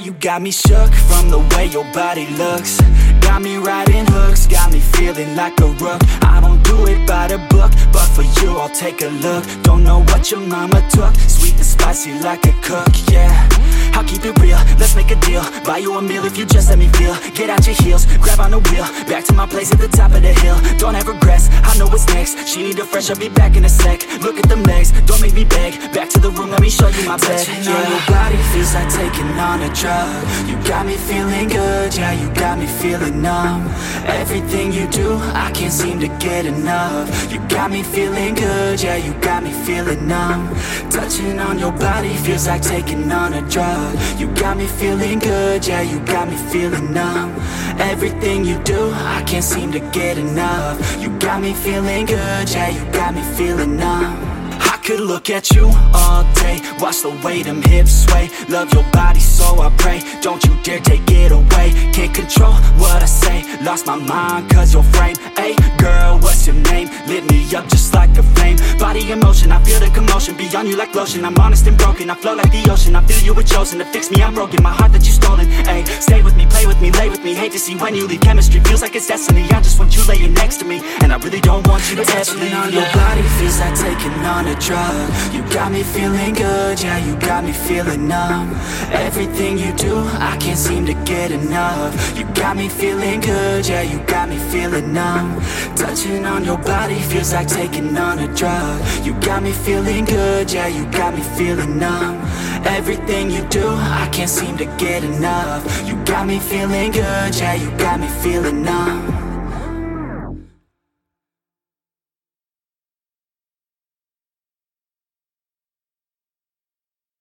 you got me shook from the way your body looks. Got me riding hooks, got me feeling like a rook. I don't do it by the book, but for you I'll take a look. Don't know what your mama took, sweet and spicy like a cook, yeah. I'll keep it real, let's make a deal. Buy you a meal if you just let me feel. Get out your heels, grab on the wheel. Back to my place at the top of the hill. Don't have regrets, I know what's next. She need a fresh, I'll be back in a sec. Look at them legs, don't make me beg. Back to the room, let me show you my bed. Touching on your body feels like taking on a drug. You got me feeling good, yeah, you got me feeling numb. Everything you do, I can't seem to get enough. You got me feeling good, yeah, you got me feeling numb. Touching on your body feels like taking on a drug. You got me feeling good, yeah, you got me feeling numb. Everything you do, I can't seem to get enough. You got me feeling good, yeah, you got me feeling numb. I could look at you all day, watch the way them hips sway. Love your body so I pray, don't you dare take it away. Can't control what I say, lost my mind cause your frame. Hey girl, what's your name? Lit me up just like a flame. Body in motion, I feel the commotion, be on you like lotion. I'm honest and broken, I flow like the ocean. I feel you were chosen to fix me, I'm broken. My heart that you stolen, hey. Stay with me, play with me, lay with me. Hate to see when you leave, chemistry feels like it's destiny. I just want you laying next to me, and I really don't want you to ever leave. On your body feels like taking on a drug. You got me feeling good, yeah, you got me feeling numb. Everything you do, I can't seem to get enough. You got me feeling good, yeah, you got me feeling numb. Touching on your body feels like taking on a drug. You got me feeling good, yeah, you got me feeling numb. Everything you do, I can't seem to get enough. You got me feeling good, yeah, you got me feeling numb.